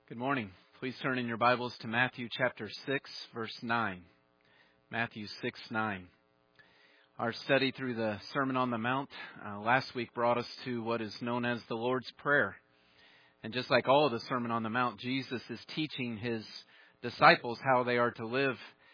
Good morning. Please turn in your Bibles to Matthew chapter 6, verse 9. Matthew 6:9. Our study through the Sermon on the Mount last week brought us to what is known as the Lord's Prayer. And just like all of the Sermon on the Mount, Jesus is teaching His disciples how they are to live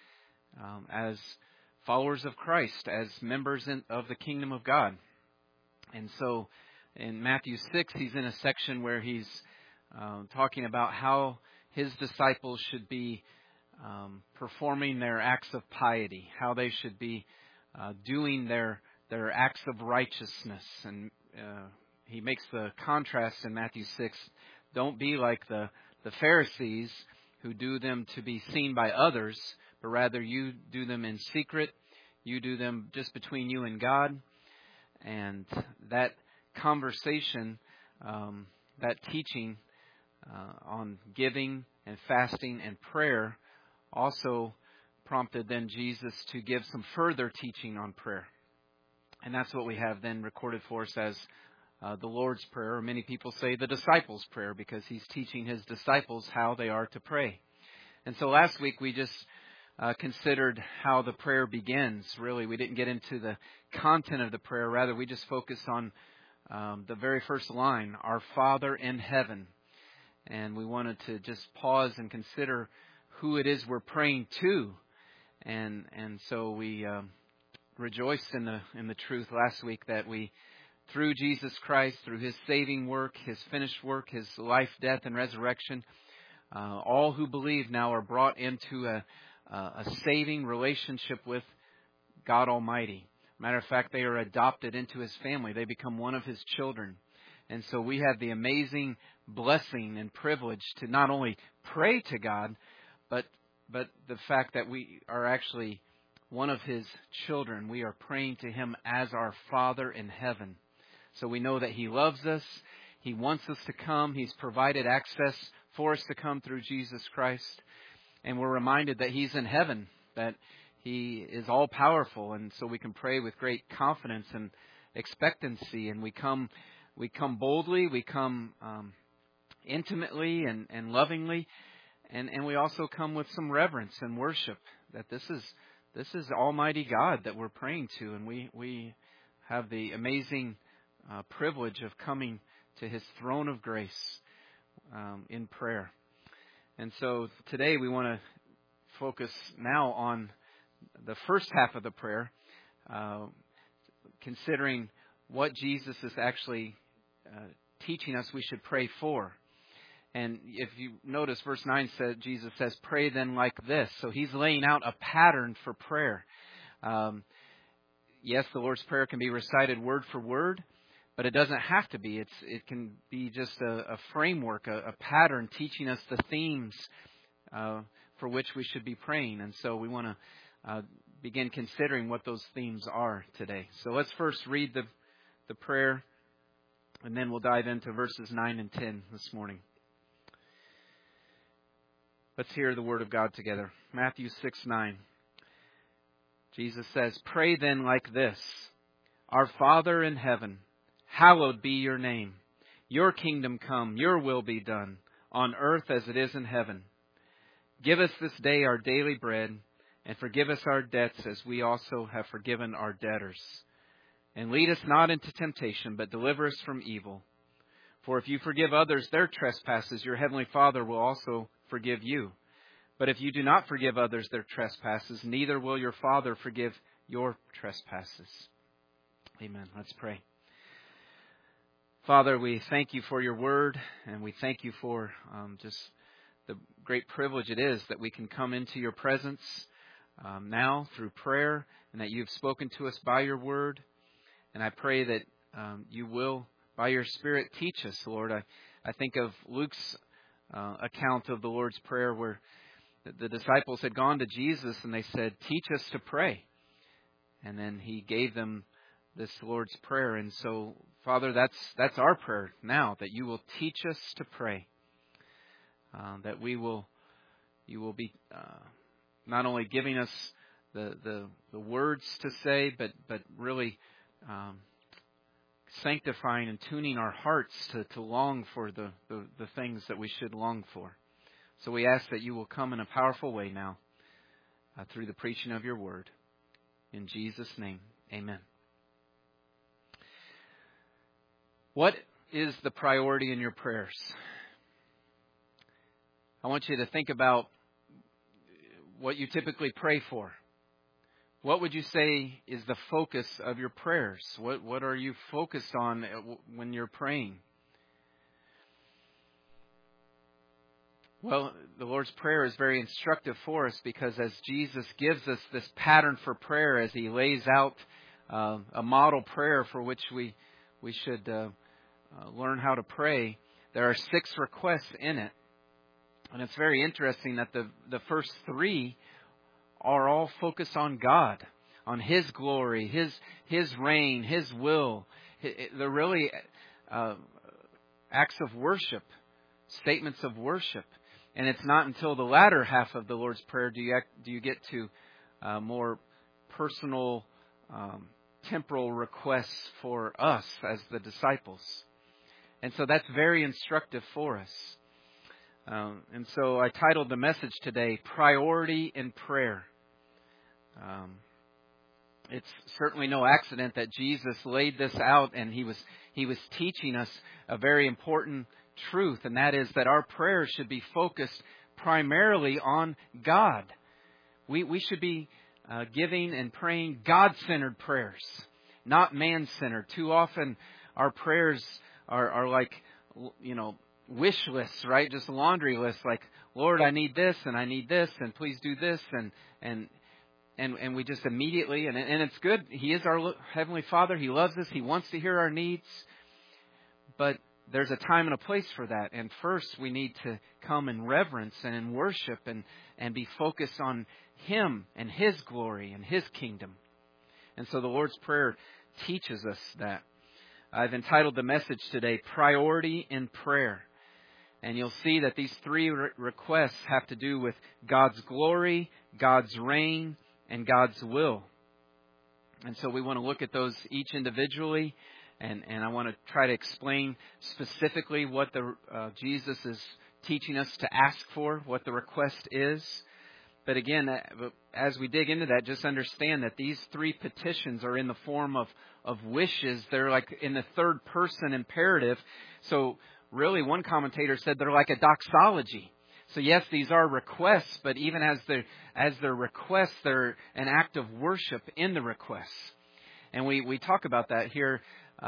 as followers of Christ, as members of the kingdom of God. And so in Matthew 6, He's in a section where He's talking about how His disciples should be performing their acts of piety, how they should be doing their acts of righteousness. And He makes the contrast in Matthew 6. Don't be like the Pharisees who do them to be seen by others, but rather you do them in secret. You do them just between you and God. And that conversation, that teaching on giving and fasting and prayer also prompted then Jesus to give some further teaching on prayer. And that's what we have then recorded for us as the Lord's Prayer, or many people say the disciples' prayer, because He's teaching His disciples how they are to pray. And so last week we just considered how the prayer begins. Really, we didn't get into the content of the prayer. Rather, we just focused on the very first line, Our Father in Heaven. And we wanted to just pause and consider who it is we're praying to. And so we rejoiced in the truth last week that we, through Jesus Christ, through His saving work, His finished work, His life, death, and resurrection, all who believe now are brought into a saving relationship with God Almighty. Matter of fact, they are adopted into His family. They become one of His children. And so we have the amazing blessing and privilege to not only pray to God, but the fact that we are actually one of His children. We are praying to Him as our Father in heaven. So we know that He loves us. He wants us to come. He's provided access for us to come through Jesus Christ. And we're reminded that He's in heaven, that He is all powerful. And so we can pray with great confidence and expectancy. And we come boldly, we come intimately and lovingly, and we also come with some reverence and worship that this is Almighty God that we're praying to, and we have the amazing privilege of coming to His throne of grace in prayer. And so today we want to focus now on the first half of the prayer, considering what Jesus is actually teaching us we should pray for. And if you notice, verse 9 says, Jesus says, pray then like this. So He's laying out a pattern for prayer. Yes, the Lord's Prayer can be recited word for word, but it doesn't have to be. It can be just a framework, a pattern teaching us the themes for which we should be praying. And so we want to begin considering what those themes are today. So let's first read the prayer, and then we'll dive into verses 9 and 10 this morning. Let's hear the Word of God together. Matthew 6:9. Jesus says, pray then like this. Our Father in heaven, hallowed be your name. Your kingdom come, your will be done, on earth as it is in heaven. Give us this day our daily bread, and forgive us our debts as we also have forgiven our debtors. And lead us not into temptation, but deliver us from evil. For if you forgive others their trespasses, your heavenly Father will also forgive you. But if you do not forgive others their trespasses, neither will your Father forgive your trespasses. Amen. Let's pray. Father, we thank You for Your Word, and we thank You for just the great privilege it is that we can come into Your presence now through prayer, and that You've spoken to us by Your Word. And I pray that You will, by Your Spirit, teach us, Lord. I think of Luke's account of the Lord's Prayer, where the disciples had gone to Jesus and they said, teach us to pray. And then He gave them this Lord's Prayer. And so, Father, that's our prayer now, that You will teach us to pray. That You will be not only giving us the words to say, but really sanctifying and tuning our hearts to long for the things that we should long for. So we ask that you will come in a powerful way now through the preaching of your word. In Jesus' name, amen. What is the priority in your prayers? I want you to think about what you typically pray for. What would you say is the focus of your prayers? What are you focused on when you're praying? Well, the Lord's Prayer is very instructive for us because as Jesus gives us this pattern for prayer, as He lays out a model prayer for which we should learn how to pray, there are 6 requests in it. And it's very interesting that the first 3 are all focused on God, on His glory, His reign, His will. They're really acts of worship, statements of worship. And it's not until the latter half of the Lord's Prayer do you get to more personal, temporal requests for us as the disciples. And so that's very instructive for us. And so I titled the message today, Priority in Prayer. It's certainly no accident that Jesus laid this out, and He was teaching us a very important truth, and that is that our prayers should be focused primarily on God. We should be giving and praying God-centered prayers, not man-centered. Too often our prayers are like, wish lists, right? Just a laundry list, like, Lord, I need this, and please do this, and we just immediately, and it's good. He is our Heavenly Father. He loves us. He wants to hear our needs. But there's a time and a place for that. And first, we need to come in reverence and in worship and be focused on Him and His glory and His kingdom. And so the Lord's Prayer teaches us that. I've entitled the message today, Priority in Prayer. And you'll see that these 3 requests have to do with God's glory, God's reign, and God's will. And so we want to look at those each individually. And I want to try to explain specifically what Jesus is teaching us to ask for, what the request is. But again, as we dig into that, just understand that these 3 petitions are in the form of wishes. They're like in the third person imperative. So really, one commentator said they're like a doxology. So yes, these are requests, but even as they're requests, they're an act of worship in the requests. And we talk about that here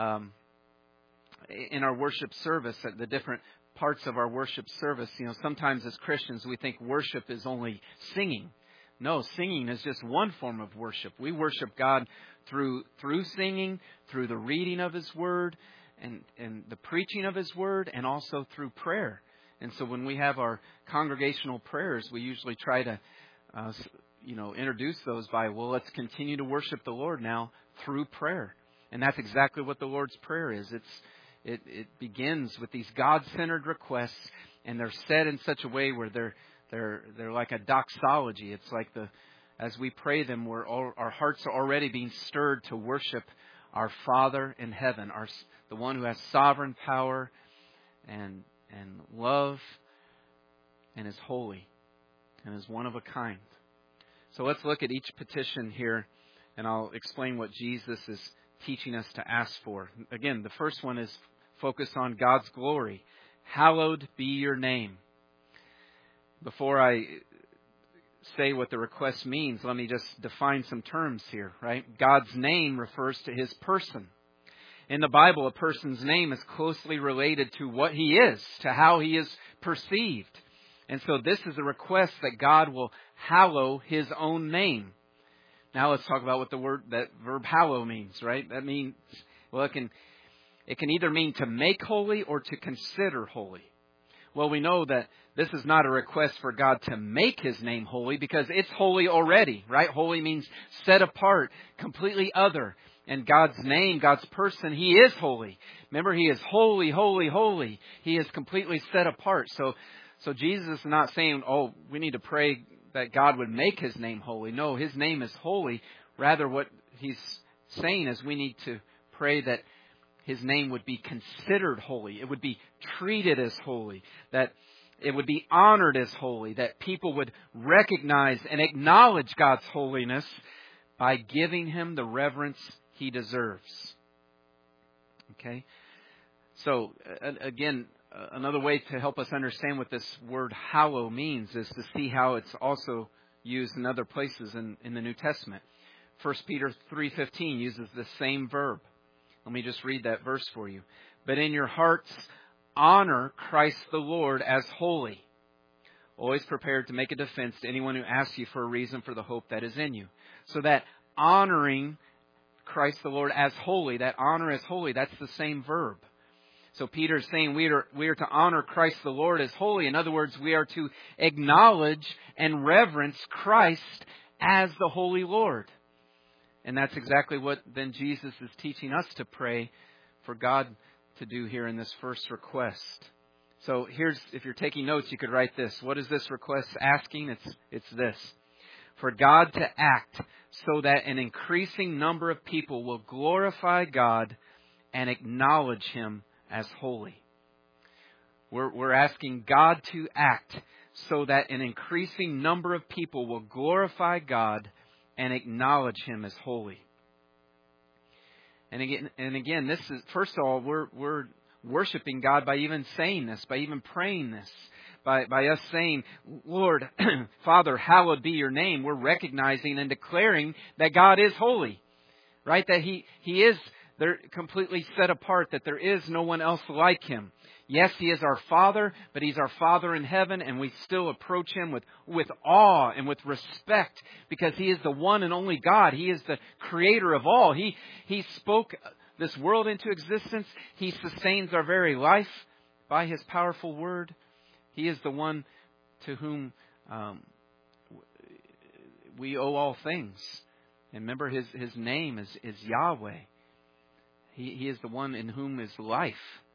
in our worship service, at the different parts of our worship service. Sometimes as Christians we think worship is only singing. No, singing is just one form of worship. We worship God through singing, through the reading of His Word, and the preaching of His Word, and also through prayer. And so when we have our congregational prayers, we usually try to introduce those by, let's continue to worship the Lord now through prayer. And that's exactly what the Lord's Prayer is. It begins with these God-centered requests, and they're said in such a way where they're like a doxology. It's like as we pray them, our hearts are already being stirred to worship our Father in heaven, the one who has sovereign power and love and is holy and is one of a kind. So let's look at each petition here, and I'll explain what Jesus is teaching us to ask for. Again, the first one is focused on God's glory. Hallowed be your name. Before I say what the request means, let me just define some terms here, right? God's name refers to His person. In the Bible, a person's name is closely related to what he is, to how he is perceived. And so this is a request that God will hallow His own name. Now let's talk about what that verb hallow means, right? That means, it can either mean to make holy or to consider holy. Well, we know that this is not a request for God to make His name holy because it's holy already, right? Holy means set apart, completely other. And God's name, God's person, He is holy. Remember, He is holy, holy, holy. He is completely set apart. So Jesus is not saying, we need to pray that God would make His name holy. No, His name is holy. Rather, what He's saying is we need to pray that His name would be considered holy. It would be treated as holy. That it would be honored as holy, that people would recognize and acknowledge God's holiness by giving Him the reverence He deserves. Okay? So, again, another way to help us understand what this word hallow means is to see how it's also used in other places in the New Testament. 1 Peter 3:15 uses the same verb. Let me just read that verse for you. But in your hearts, honor Christ the Lord as holy, always prepared to make a defense to anyone who asks you for a reason for the hope that is in you. So that honoring Christ the Lord as holy, that honor as holy, that's the same verb. So Peter is saying we are to honor Christ the Lord as holy. In other words, we are to acknowledge and reverence Christ as the Holy Lord. And that's exactly what then Jesus is teaching us to pray for God to do here in this first request. So here's, if you're taking notes, you could write this. What is this request asking? It's this. For God to act so that an increasing number of people will glorify God and acknowledge Him as holy. We're asking God to act so that an increasing number of people will glorify God and acknowledge Him as holy. And again, this is, first of all, we're worshiping God by even saying this, by even praying this, by us saying, Lord, Father, hallowed be your name. We're recognizing and declaring that God is holy, right? That He is completely set apart, that there is no one else like Him. Yes, He is our Father, but He's our Father in heaven, and we still approach Him with awe and with respect because He is the one and only God. He is the creator of all. He spoke this world into existence. He sustains our very life by His powerful word. He is the one to whom we owe all things. And remember, His name is Yahweh. He is the one in whom is life.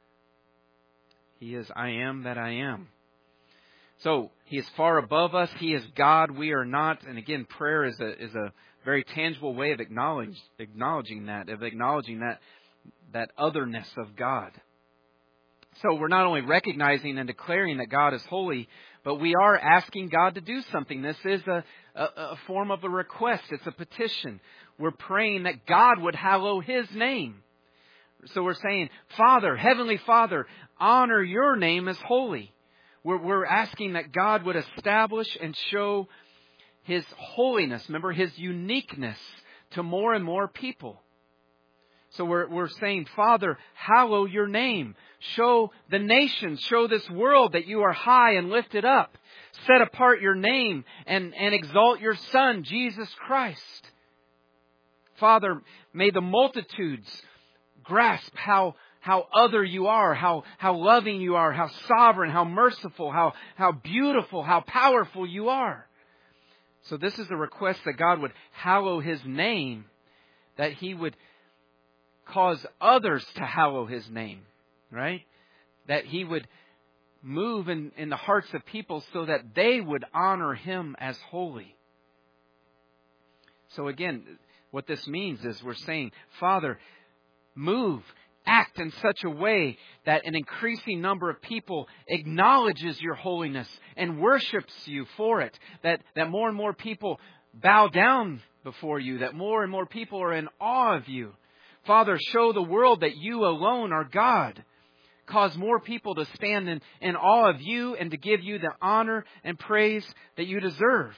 He is I am that I am. So He is far above us. He is God. We are not. And again, prayer is a very tangible way of acknowledging that otherness of God. So we're not only recognizing and declaring that God is holy, but we are asking God to do something. This is a form of a request. It's a petition. We're praying that God would hallow His name. So we're saying, Father, Heavenly Father, honor your name as holy. We're asking that God would establish and show His holiness, remember, His uniqueness to more and more people. So we're saying, Father, hallow your name. Show the nations, show this world that you are high and lifted up. Set apart your name and exalt your Son, Jesus Christ. Father, may the multitudes grasp how other you are, how loving you are, how sovereign, how merciful, how beautiful, how powerful you are. So this is a request that God would hallow His name, that He would cause others to hallow His name, right? That He would move in the hearts of people so that they would honor Him as holy. So again, what this means is we're saying, Father, move, act in such a way that an increasing number of people acknowledges your holiness and worships you for it. That more and more people bow down before you. That more and more people are in awe of you. Father, show the world that you alone are God. Cause more people to stand in awe of you and to give you the honor and praise that you deserve.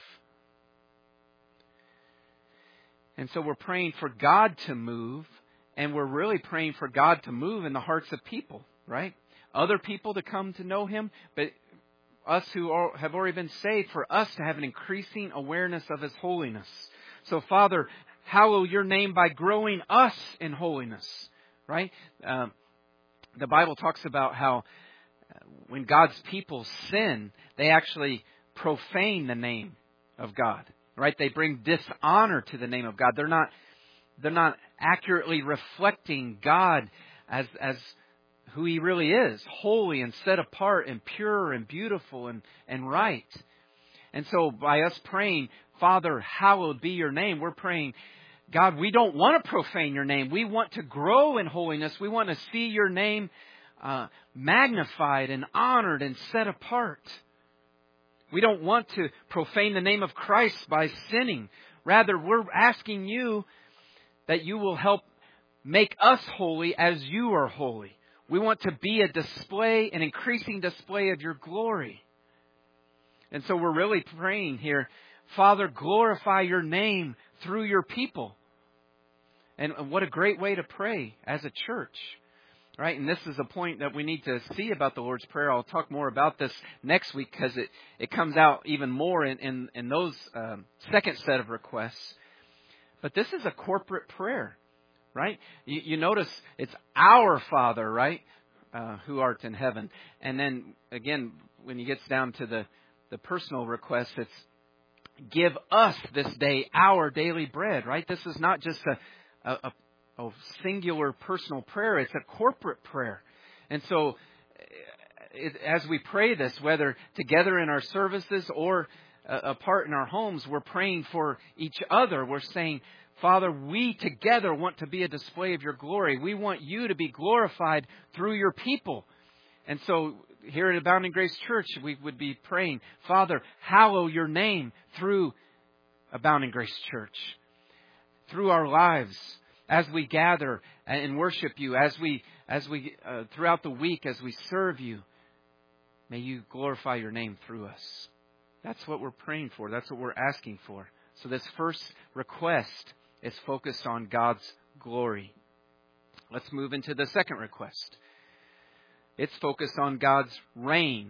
And so we're praying for God to move. And we're really praying for God to move in the hearts of people, right? Other people to come to know Him, but us who have already been saved, for us to have an increasing awareness of His holiness. So, Father, hallow your name by growing us in holiness, right? The Bible talks about how when God's people sin, they actually profane the name of God, right? They bring dishonor to the name of God. They're not accurately reflecting God as who He really is, holy and set apart and pure and beautiful and right. And so by us praying, Father, hallowed be your name, we're praying, God, we don't want to profane your name. We want to grow in holiness. We want to see your name magnified and honored and set apart. We don't want to profane the name of Christ by sinning. Rather, we're asking you that you will help make us holy as you are holy. We want to be a display, an increasing display of your glory. And so we're really praying here, Father, glorify your name through your people. And what a great way to pray as a church. Right? And this is a point that we need to see about the Lord's Prayer. I'll talk more about this next week because it comes out even more in those second set of requests. But this is a corporate prayer, right? You notice it's our Father, right? Who art in heaven. And then again, when you get down to the personal request, it's give us this day our daily bread, right? This is not just a singular personal prayer. It's a corporate prayer. And so as we pray this, whether together in our services or apart in our homes, we're praying for each other. We're saying, Father, we together want to be a display of your glory. We want you to be glorified through your people. And so here at Abounding Grace Church, we would be praying, Father, hallow your name through Abounding Grace Church, through our lives, as we gather and worship you, as we throughout the week, as we serve you. May you glorify your name through us. That's what we're praying for. That's what we're asking for. So this first request is focused on God's glory. Let's move into the second request. It's focused on God's reign,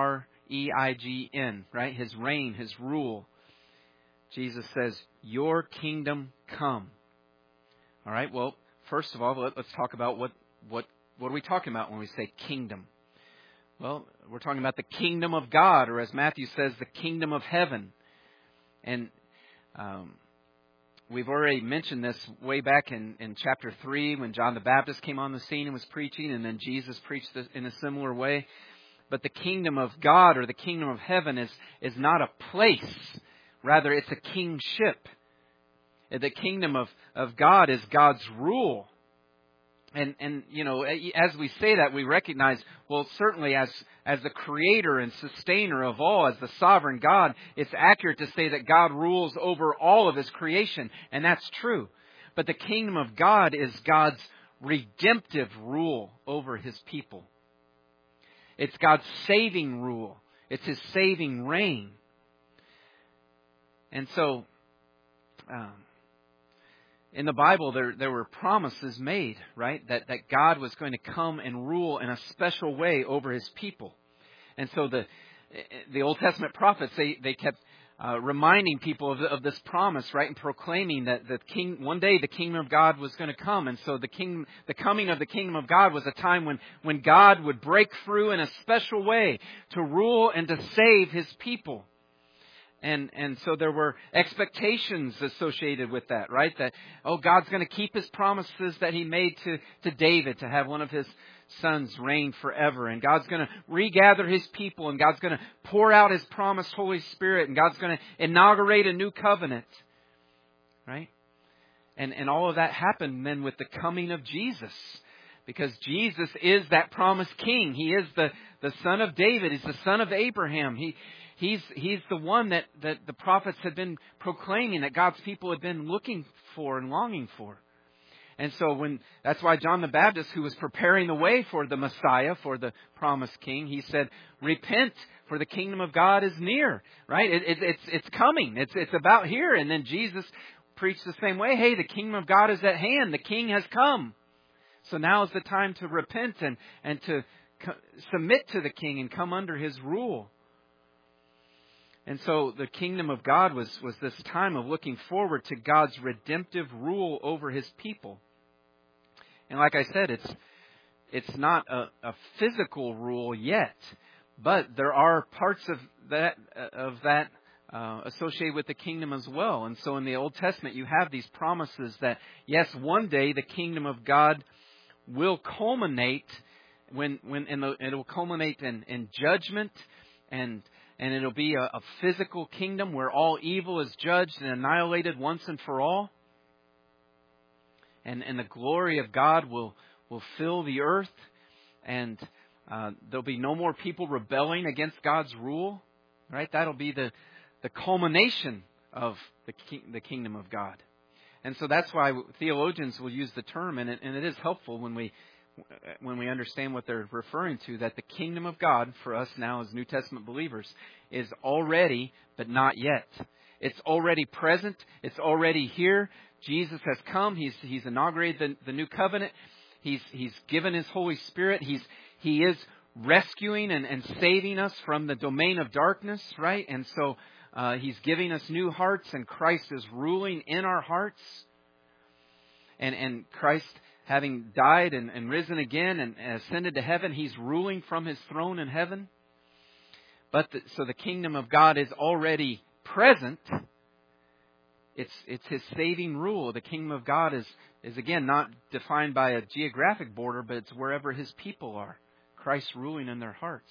R-E-I-G-N, right? His reign, His rule. Jesus says, your kingdom come. All right, well, first of all, let's talk about what are we talking about when we say kingdom? Well, we're talking about the kingdom of God, or as Matthew says, the kingdom of heaven. And we've already mentioned this way back in chapter 3 when John the Baptist came on the scene and was preaching, and then Jesus preached this in a similar way. But the kingdom of God, or the kingdom of heaven, is not a place. Rather, it's a kingship. The kingdom of God is God's rule. And you know, as we say that, we recognize, well, certainly as the creator and sustainer of all, as the sovereign God, it's accurate to say that God rules over all of His creation. And that's true. But the kingdom of God is God's redemptive rule over His people. It's God's saving rule. It's His saving reign. And so, in the Bible, there were promises made, right? That God was going to come and rule in a special way over His people. And so the Old Testament prophets, they kept reminding people of this promise, right? And proclaiming that one day the kingdom of God was going to come. And so the coming of the kingdom of God was a time when God would break through in a special way to rule and to save His people. And so there were expectations associated with that, right? That, God's going to keep His promises that He made to David to have one of his sons reign forever. And God's going to regather His people, and God's going to pour out His promised Holy Spirit, and God's going to inaugurate a new covenant, right? And all of that happened then with the coming of Jesus. Because Jesus is that promised king. He is the son of David. He's the son of Abraham. He's the one that the prophets had been proclaiming, that God's people had been looking for and longing for. And so that's why John the Baptist, who was preparing the way for the Messiah, for the promised king, he said, repent, for the kingdom of God is near, right? It's coming. It's about here. And then Jesus preached the same way. Hey, the kingdom of God is at hand. The king has come. So now is the time to repent and to submit to the king and come under His rule. And so the kingdom of God was this time of looking forward to God's redemptive rule over His people. And like I said, it's not a physical rule yet, but there are parts of that associated with the kingdom as well. And so in the Old Testament, you have these promises that, yes, one day the kingdom of God will culminate it will culminate in judgment, and it'll be a physical kingdom where all evil is judged and annihilated once and for all. And the glory of God will fill the earth. and there'll be no more people rebelling against God's rule. Right? That'll be the culmination of the kingdom of God. And so that's why theologians will use the term, and it is helpful when we understand what they're referring to, that the kingdom of God for us now as New Testament believers is already, but not yet. It's already present. It's already here. Jesus has come. He's inaugurated the new covenant. He's given His Holy Spirit. He is rescuing and saving us from the domain of darkness, right? And so He's giving us new hearts, and Christ is ruling in our hearts. And Christ, having died and risen again and ascended to heaven, He's ruling from His throne in heaven. So the kingdom of God is already present. It's His saving rule. The kingdom of God is again not defined by a geographic border, but it's wherever His people are. Christ ruling in their hearts.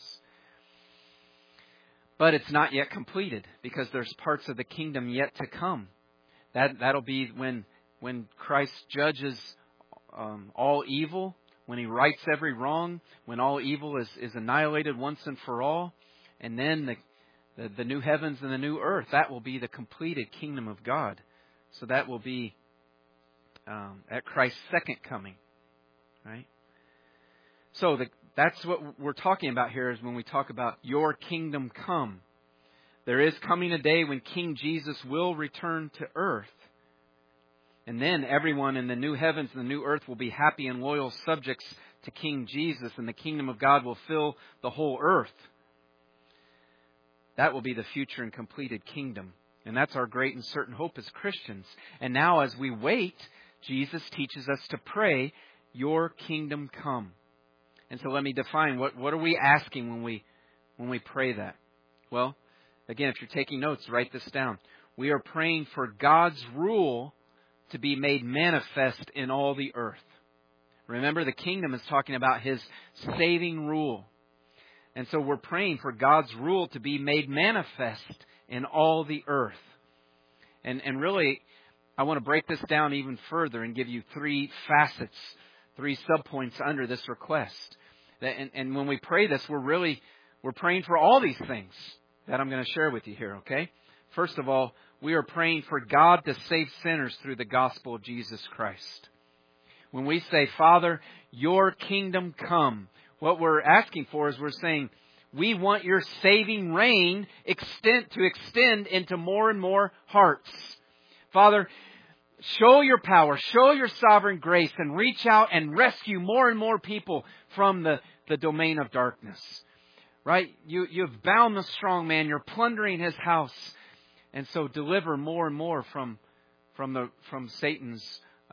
But it's not yet completed, because there's parts of the kingdom yet to come. That'll be when Christ judges all evil, when He rights every wrong, when all evil is annihilated once and for all, and then the new heavens and the new earth, that will be the completed kingdom of God. So that will be at Christ's second coming, right? So that's what we're talking about here, is when we talk about your kingdom come. There is coming a day when King Jesus will return to earth. And then everyone in the new heavens and the new earth will be happy and loyal subjects to King Jesus, and the kingdom of God will fill the whole earth. That will be the future and completed kingdom. And that's our great and certain hope as Christians. And now as we wait, Jesus teaches us to pray, your kingdom come. And so let me define, what are we asking when we pray that? Well, again, if you're taking notes, write this down. We are praying for God's rule to be made manifest in all the earth. Remember, the kingdom is talking about His saving rule. And so we're praying for God's rule to be made manifest in all the earth. And really, I want to break this down even further and give you three facets, three subpoints under this request. And when we pray this, we're praying for all these things that I'm going to share with you here, okay? First of all, we are praying for God to save sinners through the gospel of Jesus Christ. When we say, Father, your kingdom come, what we're asking for is we're saying, we want your saving reign to extend into more and more hearts. Father, show your power, show your sovereign grace, and reach out and rescue more and more people from the domain of darkness. Right? You've bound the strong man. You're plundering his house. And so deliver more and more from Satan's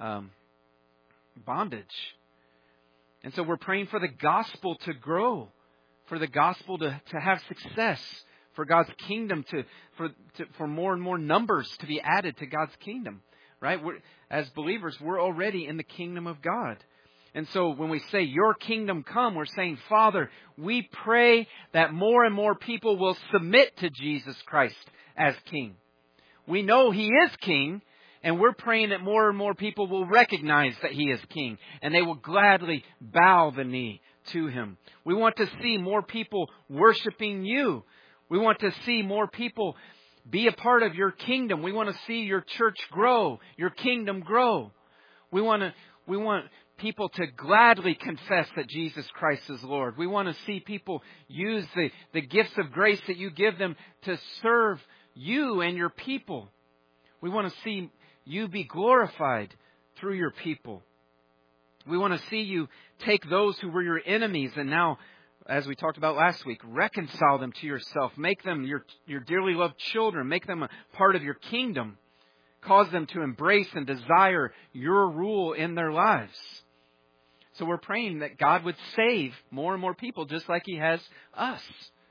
bondage. And so we're praying for the gospel to grow, for the gospel to have success, for God's kingdom for more and more numbers to be added to God's kingdom. Right? As believers, we're already in the kingdom of God. And so when we say, your kingdom come, we're saying, Father, we pray that more and more people will submit to Jesus Christ as King. We know He is King, and we're praying that more and more people will recognize that He is King, and they will gladly bow the knee to Him. We want to see more people worshiping You. We want to see more people be a part of Your kingdom. We want to see Your church grow, Your kingdom grow. We want people to gladly confess that Jesus Christ is Lord. We want to see people use the gifts of grace that You give them to serve You and Your people. We want to see You be glorified through Your people. We want to see You take those who were Your enemies and now, as we talked about last week, reconcile them to Yourself. Make them your dearly loved children. Make them a part of Your kingdom. Cause them to embrace and desire Your rule in their lives. So we're praying that God would save more and more people just like He has us.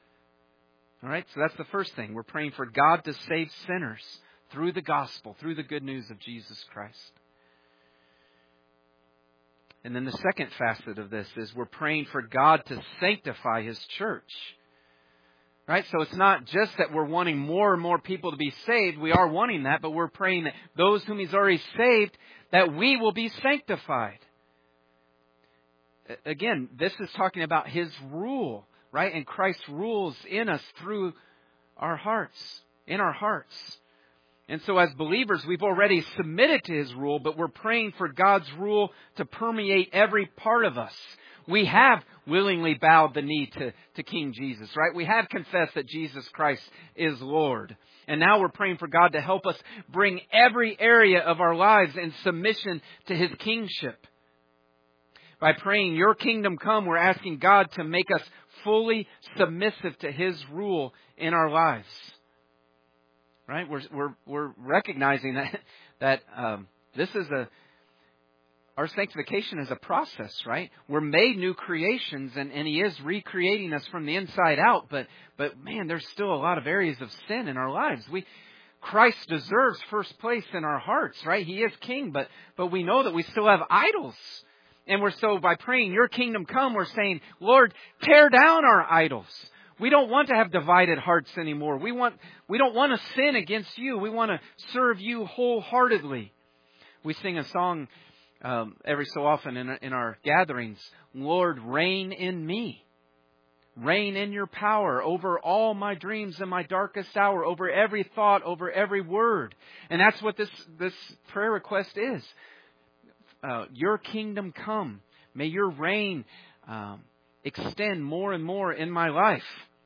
All right, so that's the first thing. We're praying for God to save sinners through the gospel, through the good news of Jesus Christ. And then the second facet of this is we're praying for God to sanctify His church. Right? So it's not just that we're wanting more and more people to be saved. We are wanting that, but we're praying that those whom He's already saved, that we will be sanctified. again, this is talking about His rule, right? And Christ rules in us through our hearts, in our hearts. And so as believers, we've already submitted to His rule, but we're praying for God's rule to permeate every part of us. We have willingly bowed the knee to King Jesus, right? We have confessed that Jesus Christ is Lord. And now we're praying for God to help us bring every area of our lives in submission to His kingship. By praying, Your kingdom come, we're asking God to make us fully submissive to His rule in our lives. Right? We're recognizing that this is our sanctification is a process, right? We're made new creations, and He is recreating us from the inside out. But man, there's still a lot of areas of sin in our lives. Christ deserves first place in our hearts, right? He is King, but we know that we still have idols. And by praying, Your kingdom come, we're saying, Lord, tear down our idols. We don't want to have divided hearts anymore. We don't want to sin against You. We want to serve You wholeheartedly. We sing a song every so often in our gatherings, Lord, reign in me. Reign in Your power over all my dreams in my darkest hour, over every thought, over every word. And that's what this prayer request is. Your kingdom come. May Your reign extend more and more in my life.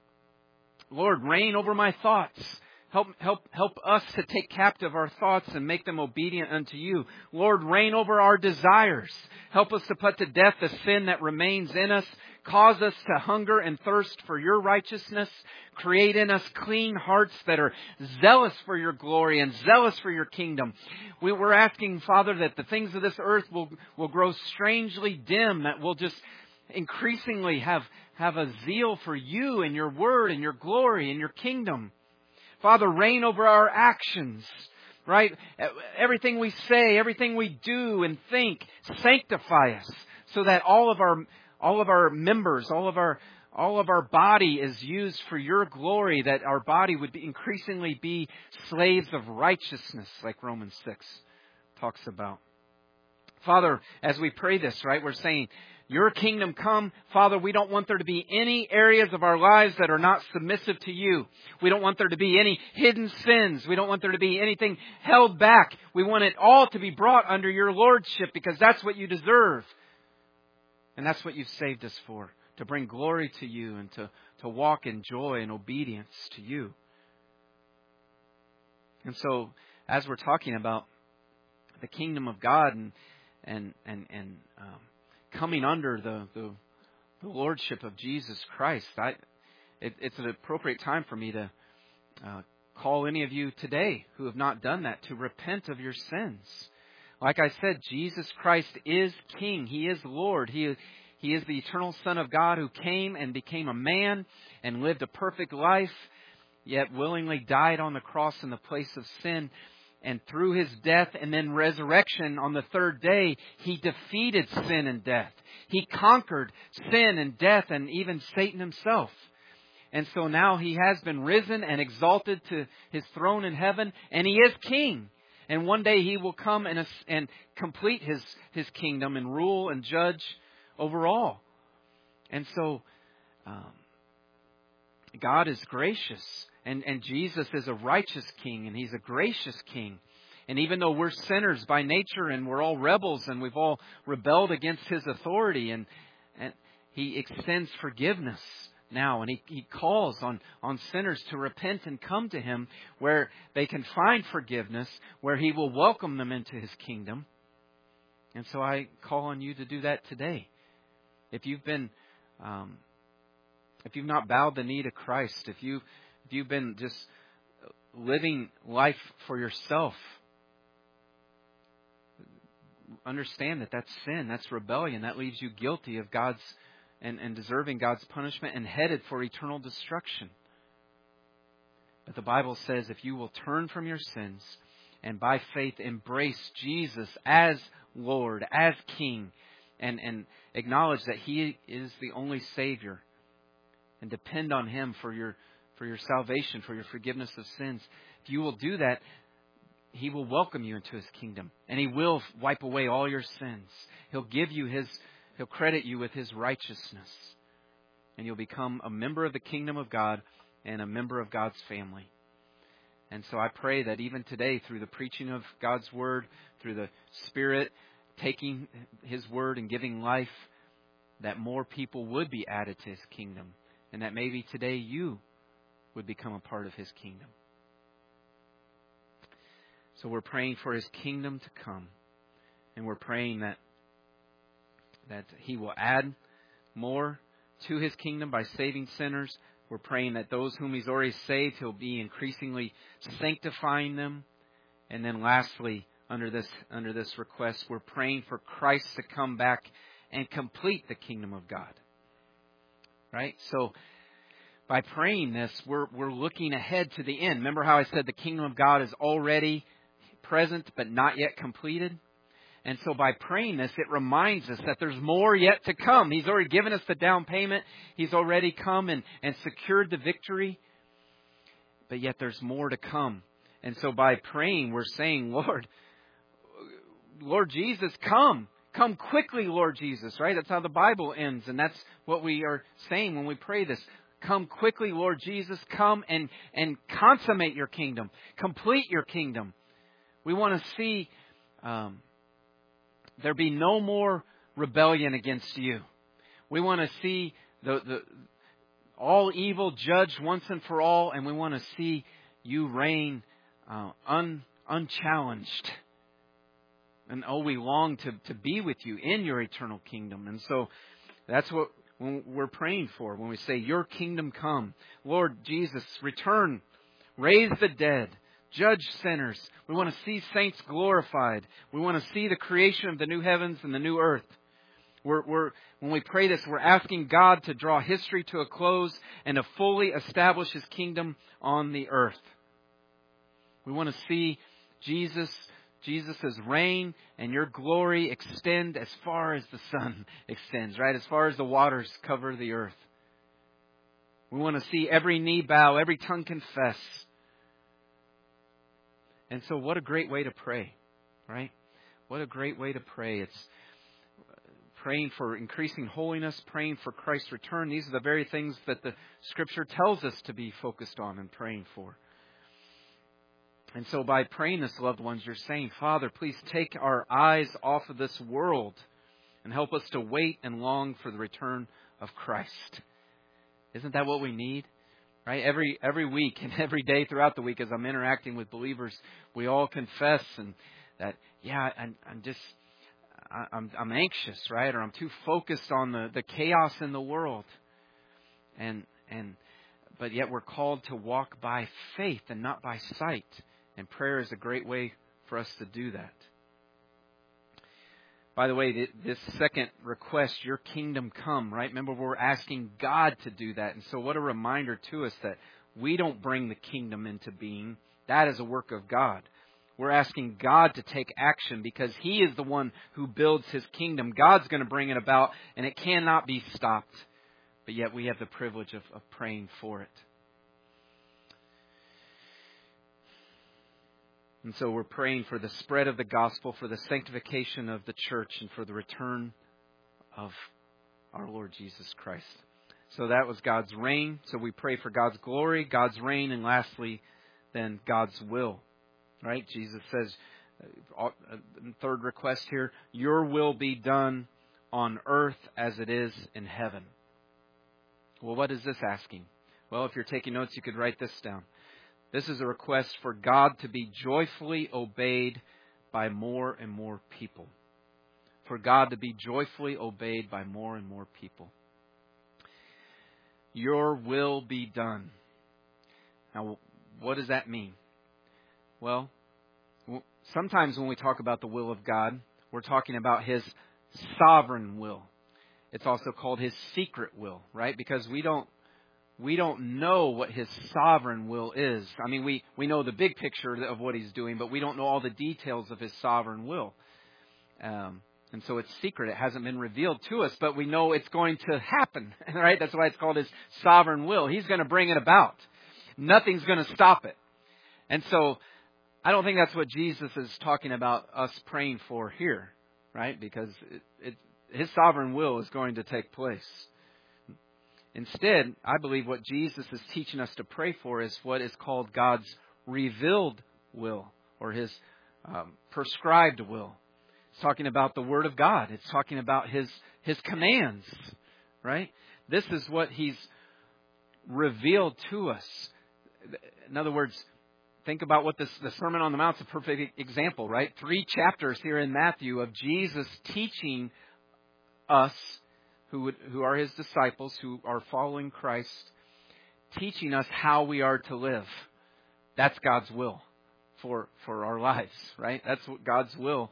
Lord, reign over my thoughts. Help us to take captive our thoughts and make them obedient unto You. Lord, reign over our desires. Help us to put to death the sin that remains in us. Cause us to hunger and thirst for Your righteousness. Create in us clean hearts that are zealous for Your glory and zealous for Your kingdom. We're asking, Father, that the things of this earth will grow strangely dim, that we'll just increasingly have a zeal for You and Your word and Your glory and Your kingdom. Father, reign over our actions, right? Everything we say, everything we do and think, sanctify us so that all of our members, all of our body is used for Your glory, that our body would increasingly be slaves of righteousness, like Romans 6 talks about. Father, as we pray this, right, we're saying, Your kingdom come. Father, we don't want there to be any areas of our lives that are not submissive to You. We don't want there to be any hidden sins. We don't want there to be anything held back. We want it all to be brought under Your lordship, because that's what You deserve. And that's what You've saved us for, to bring glory to You and to walk in joy and obedience to You. And so, as we're talking about the kingdom of God and coming under the lordship of Jesus Christ, it's an appropriate time for me to call any of you today who have not done that to repent of your sins. Like I said, Jesus Christ is King. He is Lord. He is the eternal Son of God who came and became a man and lived a perfect life, yet willingly died on the cross in the place of sin. And through His death and then resurrection on the third day, He defeated sin and death. He conquered sin and death and even Satan himself. And so now He has been risen and exalted to His throne in heaven, and He is King. And one day He will come and complete His kingdom and rule and judge over all. And so God is gracious. And Jesus is a righteous King, and He's a gracious King. And even though we're sinners by nature and we're all rebels and we've all rebelled against His authority, and He extends forgiveness now. And He calls on sinners to repent and come to Him where they can find forgiveness, where He will welcome them into His kingdom. And so I call on you to do that today. If you've not bowed the knee to Christ, if you've been just living life for yourself, understand that that's sin, that's rebellion, that leaves you guilty of God's and deserving God's punishment and headed for eternal destruction. But the Bible says if you will turn from your sins and by faith embrace Jesus as Lord, as King, and acknowledge that He is the only Savior, and depend on Him for your salvation, for your forgiveness of sins. If you will do that, He will welcome you into His kingdom, and He will wipe away all your sins. He'll give you His He'll credit you with His righteousness. And you'll become a member of the kingdom of God and a member of God's family. And so I pray that even today, through the preaching of God's Word, through the Spirit taking His Word and giving life, that more people would be added to His kingdom. And that maybe today you would become a part of His kingdom. So we're praying for His kingdom to come. And we're praying that He will add more to His kingdom by saving sinners. We're praying that those whom He's already saved, He'll be increasingly sanctifying them. And then lastly, under this request, we're praying for Christ to come back and complete the kingdom of God. Right? So by praying this, we're looking ahead to the end. Remember how I said the kingdom of God is already present but not yet completed? And so by praying this, it reminds us that there's more yet to come. He's already given us the down payment. He's already come and secured the victory. But yet there's more to come. And so by praying, we're saying, Lord Jesus, come. Come quickly, Lord Jesus. Right? That's how the Bible ends. And that's what we are saying when we pray this. Come quickly, Lord Jesus. Come and consummate your kingdom. Complete your kingdom. We want to see there be no more rebellion against you. We want to see all evil judged once and for all, and we want to see you reign unchallenged. And we long to be with you in your eternal kingdom. And so that's what we're praying for when we say, your kingdom come. Lord Jesus, return, raise the dead, judge sinners. We want to see saints glorified. We want to see the creation of the new heavens and the new earth. When we pray this, we're asking God to draw history to a close and to fully establish His kingdom on the earth. We want to see Jesus' reign and your glory extend as far as the sun extends, right? As far as the waters cover the earth. We want to see every knee bow, every tongue confess. And so what a great way to pray, right? What a great way to pray. It's praying for increasing holiness, praying for Christ's return. These are the very things that the Scripture tells us to be focused on and praying for. And so by praying this, loved ones, you're saying, Father, please take our eyes off of this world and help us to wait and long for the return of Christ. Isn't that what we need? Right? Every week and every day throughout the week as I'm interacting with believers, we all confess and that, I'm anxious, right? Or I'm too focused on the chaos in the world. But yet we're called to walk by faith and not by sight. And prayer is a great way for us to do that. By the way, this second request, your kingdom come, right? Remember, we're asking God to do that. And so what a reminder to us that we don't bring the kingdom into being. That is a work of God. We're asking God to take action because He is the one who builds His kingdom. God's going to bring it about and it cannot be stopped. But yet we have the privilege of praying for it. And so we're praying for the spread of the gospel, for the sanctification of the church, and for the return of our Lord Jesus Christ. So that was God's reign. So we pray for God's glory, God's reign, and lastly, then God's will. Right? Jesus says, third request here, your will be done on earth as it is in heaven. Well, what is this asking? Well, if you're taking notes, you could write this down. This is a request for God to be joyfully obeyed by more and more people. For God to be joyfully obeyed by more and more people. Your will be done. Now, what does that mean? Well, sometimes when we talk about the will of God, we're talking about His sovereign will. It's also called His secret will, right? Because we don't know what His sovereign will is. I mean, we know the big picture of what He's doing, but we don't know all the details of His sovereign will. And so it's secret. It hasn't been revealed to us, but we know it's going to happen, right? That's why it's called His sovereign will. He's going to bring it about. Nothing's going to stop it. And so I don't think that's what Jesus is talking about us praying for here, right? Because His sovereign will is going to take place. Instead, I believe what Jesus is teaching us to pray for is what is called God's revealed will, or His prescribed will. It's talking about the Word of God. It's talking about His commands, right? This is what He's revealed to us. In other words, think about what the Sermon on the Mount is a perfect example, right? 3 chapters here in Matthew of Jesus teaching us, who are His disciples, who are following Christ, teaching us how we are to live. That's God's will for our lives, right? That's what God's will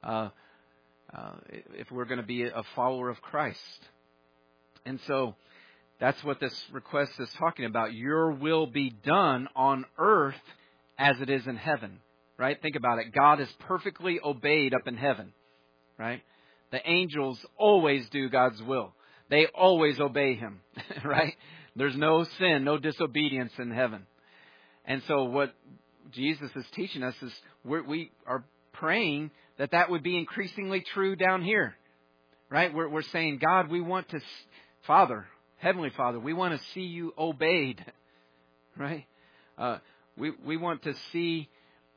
if we're going to be a follower of Christ. And so that's what this request is talking about. Your will be done on earth as it is in heaven, right? Think about it. God is perfectly obeyed up in heaven, right? The angels always do God's will. They always obey Him, right? There's no sin, no disobedience in heaven. And so what Jesus is teaching us is we are praying that would be increasingly true down here, right? We're saying, God, we want to, Father, Heavenly Father, we want to see You obeyed, right? We want to see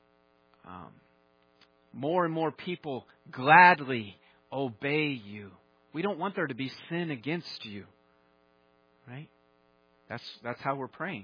more and more people gladly obey You. We don't want there to be sin against You, right? That's how we're praying.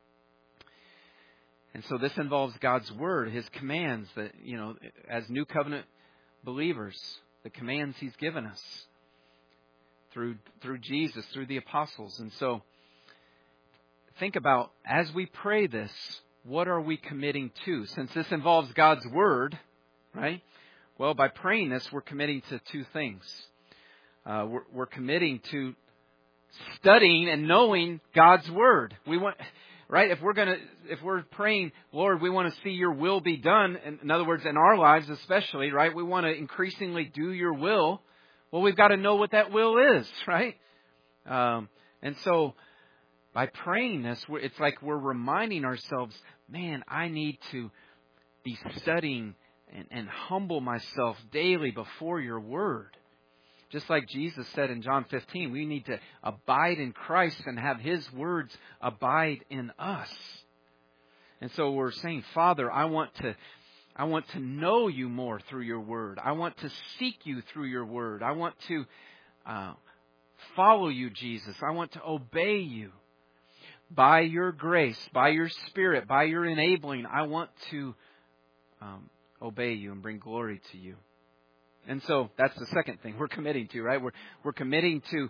And so this involves God's Word, His commands that, as New Covenant believers, the commands He's given us through Jesus, through the apostles. And so think about, as we pray this, what are we committing to? Since this involves God's Word, right? Well, by praying this, we're committing to 2 things. We're committing to studying and knowing God's Word. We want, right? If we're praying, Lord, we want to see Your will be done. In other words, in our lives especially, right? We want to increasingly do Your will. Well, we've got to know what that will is, right? And so by praying this, it's like we're reminding ourselves, man, I need to be studying and humble myself daily before Your Word. Just like Jesus said in John 15, we need to abide in Christ and have His words abide in us. And so we're saying, Father, I want to know You more through Your Word. I want to seek You through Your Word. I want to follow You, Jesus. I want to obey You. By Your grace, by Your Spirit, by Your enabling, I want to obey You and bring glory to You. And so that's the second thing we're committing to, right? We're committing to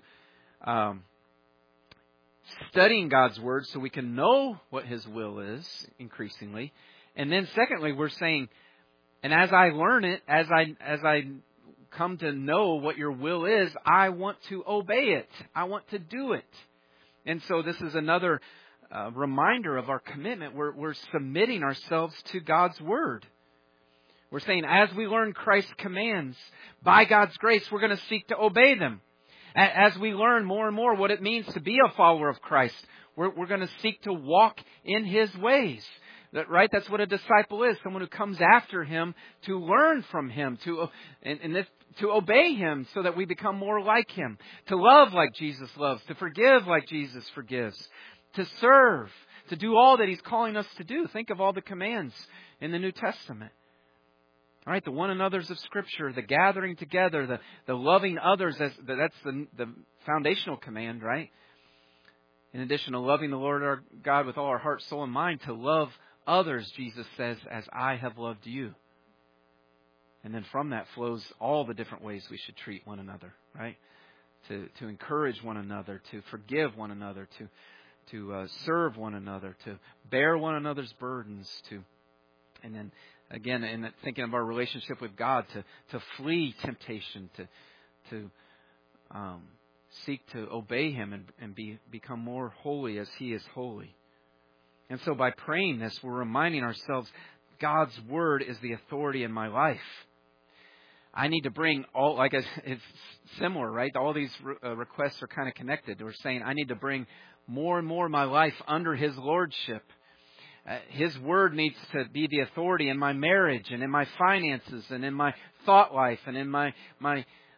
studying God's Word so we can know what His will is increasingly. And then secondly, we're saying, and as I learn it, as I come to know what Your will is, I want to obey it. I want to do it. And so this is another reminder of our commitment. We're submitting ourselves to God's Word. We're saying as we learn Christ's commands, by God's grace, we're going to seek to obey them. As we learn more and more what it means to be a follower of Christ, we're going to seek to walk in His ways. Right? That's what a disciple is. Someone who comes after Him to learn from Him, to obey Him so that we become more like Him. To love like Jesus loves. To forgive like Jesus forgives. To serve. To do all that He's calling us to do. Think of all the commands in the New Testament. All right, the one another's of Scripture, the gathering together, the loving others, that's the foundational command, right? In addition to loving the Lord our God with all our heart, soul, and mind, to love others, Jesus says, as I have loved you. And then from that flows all the different ways we should treat one another, right? To encourage one another, to forgive one another, to serve one another, to bear one another's burdens, and then again, in thinking of our relationship with God, to flee temptation, to seek to obey Him and become more holy as He is holy. And so by praying this, we're reminding ourselves God's Word is the authority in my life. I need to bring it's similar, right? All these requests are kind of connected. We're saying I need to bring more and more of my life under His lordship. His Word needs to be the authority in my marriage and in my finances and in my thought life and in my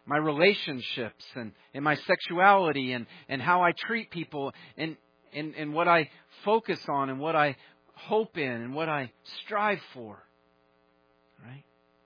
my relationships and in my sexuality and how I treat people and what I focus on and what I hope in and what I strive for. Right?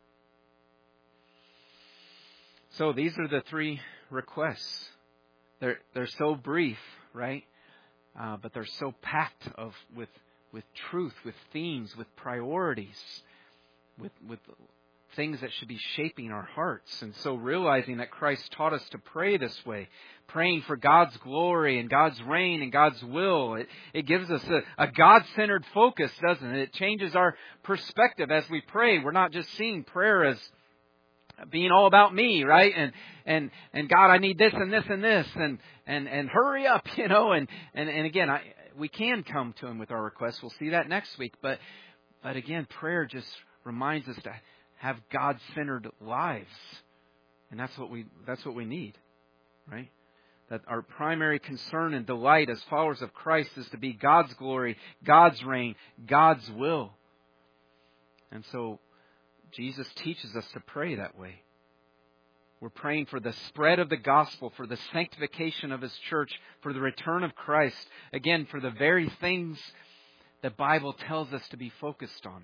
So these are the three requests. They're so brief, right? But they're so packed with truth, with themes, with priorities, with things that should be shaping our hearts. And so realizing that Christ taught us to pray this way, praying for God's glory and God's reign and God's will, it gives us a God-centered focus, doesn't it? It changes our perspective as we pray. We're not just seeing prayer as being all about me, right? And God, I need this and this and this and hurry up, and again, we can come to Him with our requests. We'll see that next week. But again, prayer just reminds us to have God-centered lives. And that's what we need, right? That our primary concern and delight as followers of Christ is to be God's glory, God's reign, God's will. And so Jesus teaches us to pray that way. We're praying for the spread of the gospel, for the sanctification of His church, for the return of Christ. Again, for the very things the Bible tells us to be focused on.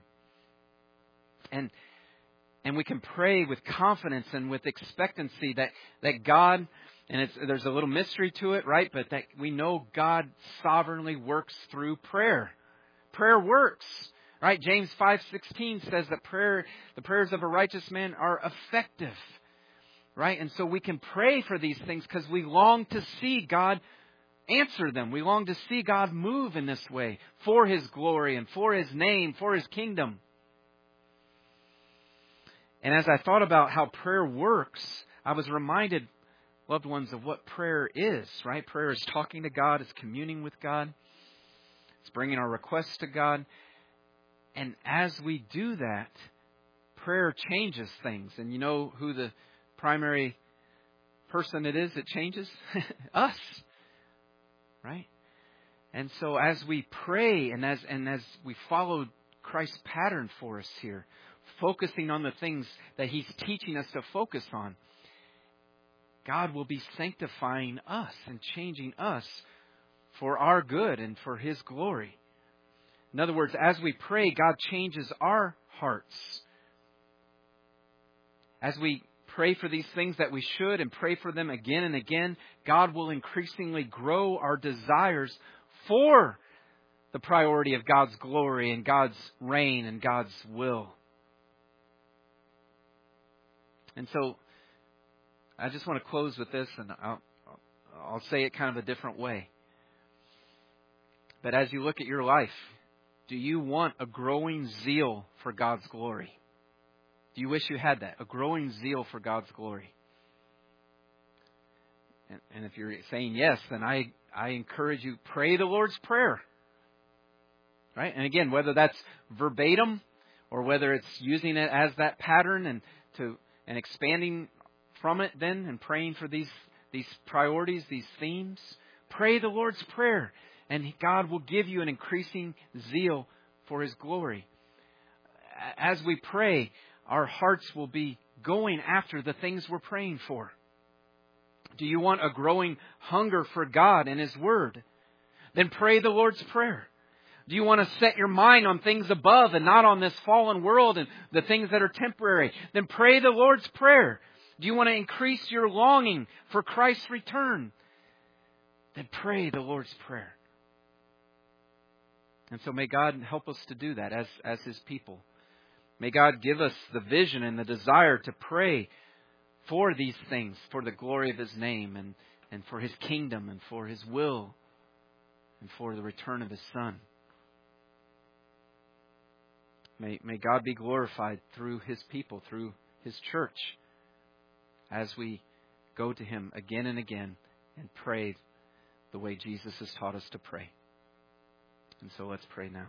And we can pray with confidence and with expectancy that God, and there's a little mystery to it, right? But that we know God sovereignly works through prayer. Prayer works. Right? James 5:16 says that the prayers of a righteous man are effective. Right? And so we can pray for these things because we long to see God answer them. We long to see God move in this way for His glory and for His name, for His kingdom. And as I thought about how prayer works, I was reminded, loved ones, of what prayer is. Right? Prayer is talking to God, it's communing with God, it's bringing our requests to God. And as we do that, prayer changes things. And you know who the primary person it is that changes? Us. Right? And so as we pray and as we follow Christ's pattern for us here, focusing on the things that He's teaching us to focus on, God will be sanctifying us and changing us for our good and for His glory. In other words, as we pray, God changes our hearts. As we pray for these things that we should and pray for them again and again, God will increasingly grow our desires for the priority of God's glory and God's reign and God's will. And so, I just want to close with this, and I'll say it kind of a different way. But as you look at your life, do you want a growing zeal for God's glory? Do you wish you had that? A growing zeal for God's glory? And if you're saying yes, then I encourage you, pray the Lord's Prayer. Right? And again, whether that's verbatim or whether it's using it as that pattern and expanding from it then and praying for these priorities, these themes, pray the Lord's Prayer. And God will give you an increasing zeal for His glory. As we pray, our hearts will be going after the things we're praying for. Do you want a growing hunger for God and His Word? Then pray the Lord's Prayer. Do you want to set your mind on things above and not on this fallen world and the things that are temporary? Then pray the Lord's Prayer. Do you want to increase your longing for Christ's return? Then pray the Lord's Prayer. And so may God help us to do that as His people. May God give us the vision and the desire to pray for these things, for the glory of His name and for His kingdom and for His will and for the return of His Son. May God be glorified through His people, through His church, as we go to Him again and again and pray the way Jesus has taught us to pray. And so let's pray now.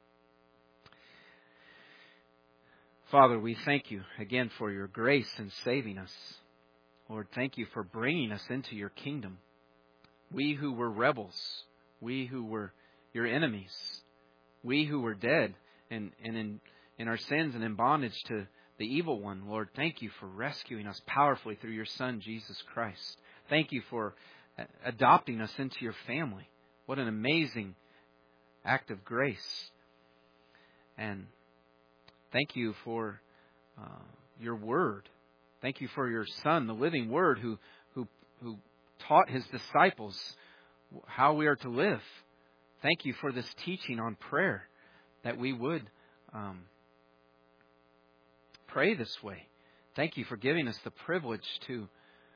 Father, we thank You again for Your grace in saving us. Lord, thank You for bringing us into Your kingdom. We who were rebels, we who were Your enemies, we who were dead and in our sins and in bondage to the evil one. Lord, thank you for rescuing us powerfully through your Son, Jesus Christ. Thank you for adopting us into your family. What an amazing act of grace. And thank you for your Word. Thank you for your Son, the living Word, who taught His disciples how we are to live. Thank you for this teaching on prayer, that we would pray this way. Thank you for giving us the privilege to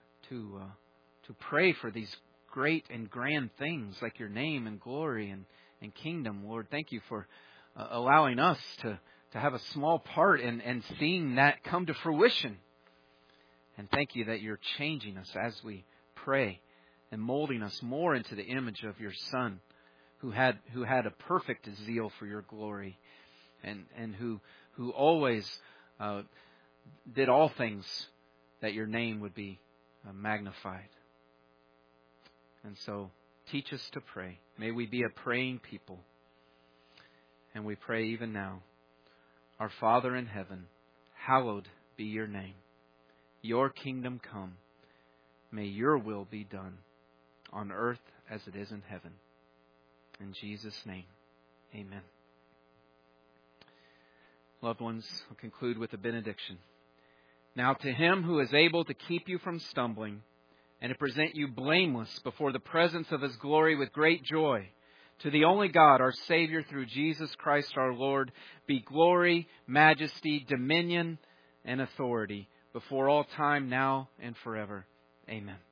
pray for these great and grand things like your name and glory and kingdom. Lord, thank you for allowing us to have a small part and seeing that come to fruition. And thank you that you're changing us as we pray and molding us more into the image of your Son, who had a perfect zeal for your glory, and who always did all things that your name would be magnified. And so teach us to pray. May we be a praying people. And we pray even now, our Father in heaven, hallowed be your name. Your kingdom come. May your will be done on earth as it is in heaven. In Jesus' name, amen. Loved ones, I'll conclude with a benediction. Now to Him who is able to keep you from stumbling and to present you blameless before the presence of His glory with great joy, to the only God, our Savior, through Jesus Christ our Lord, be glory, majesty, dominion, and authority before all time, now and forever. Amen.